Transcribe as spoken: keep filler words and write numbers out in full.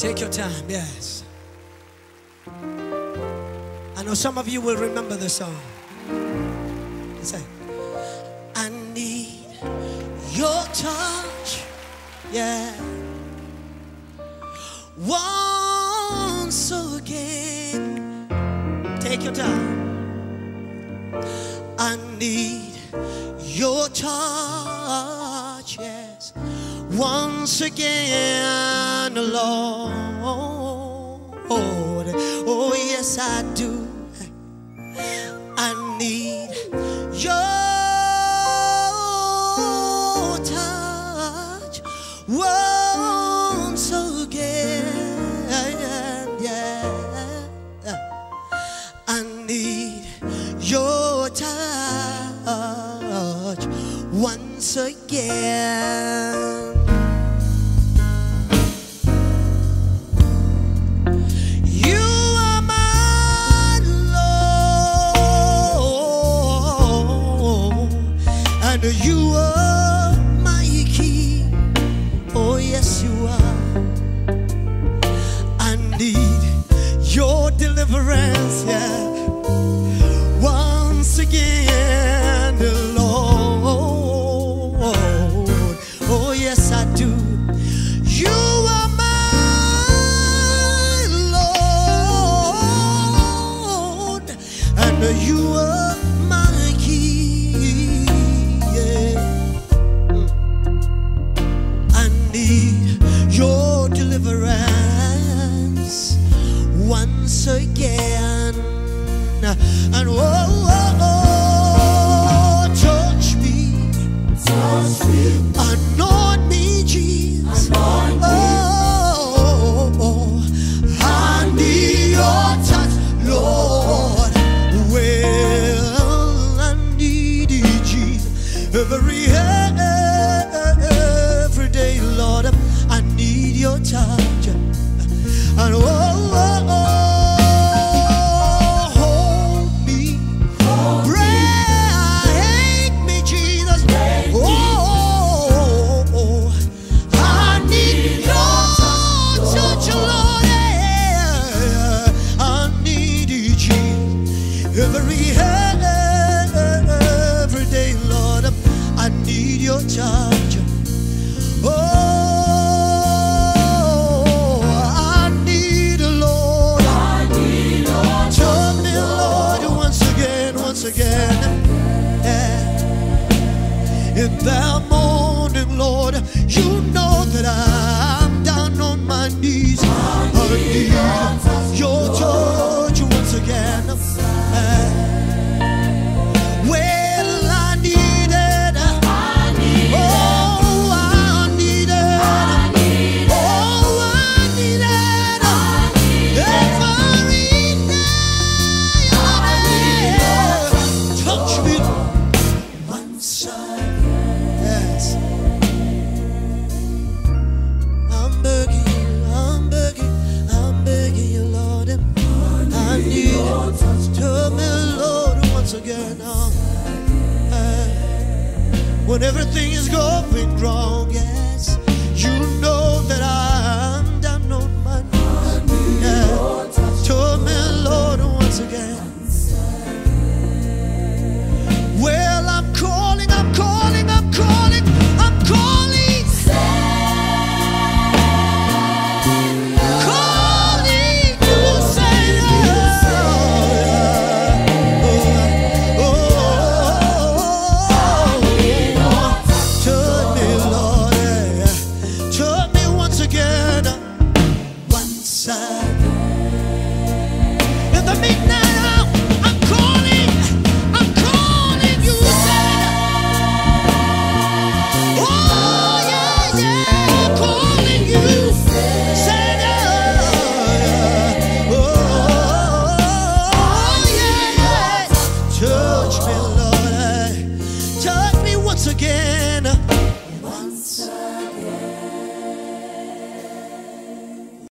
Take your time, yes. I know some of you will remember the song. Say, I need your touch, yeah. Once again, take your time. I need your touch, yes. Once again, Lord. Oh, yes, I do. I need your touch once again, yeah. I need your touch once again. You are my key, oh yes you are. I need your deliverance, yeah. Once again, Lord, oh yes I do. You are my Lord, and you are my key. Your deliverance once again, and oh, oh, oh, touch me, touch me, anoint me, Jesus, anoint me. Oh, oh, oh, I need your touch, Lord. Well, I need it, Jesus, every every day, Lord. I need your touch, and oh, oh, oh, hold me, break me, Jesus. Oh, oh, oh, I need your touch, Lord. I need it, Jesus, every every day, Lord. I need your touch. Oh. Again, yeah. In the morning, Lord, you know that I'm down on my knees. I need your touch once again. Yeah. Well, I need it. Oh, I need it. Oh, I need it. Every day. Touch me once again. Yes. I'm begging you, I'm begging, I'm begging you, Lord. I need your touch. Tell me, Lord, once again. Oh, uh, when everything is going wrong, yes, you know.